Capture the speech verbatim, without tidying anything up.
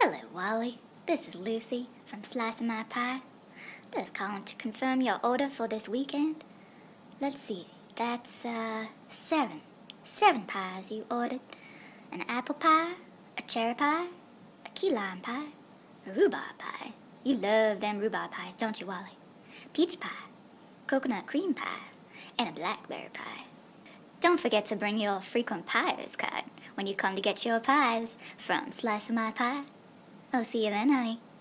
Hello, Wally. This is Lucy from Slice of My Pie. Just calling to confirm your order for this weekend. Let's see, that's, uh, seven. Seven pies you ordered. An apple pie, a cherry pie, a key lime pie, a rhubarb pie. You love them rhubarb pies, don't you, Wally? Peach pie, coconut cream pie, and a blackberry pie. Don't forget to bring your frequent piers card when you come to get your pies from Slice of My Pie. I'll see you then, honey.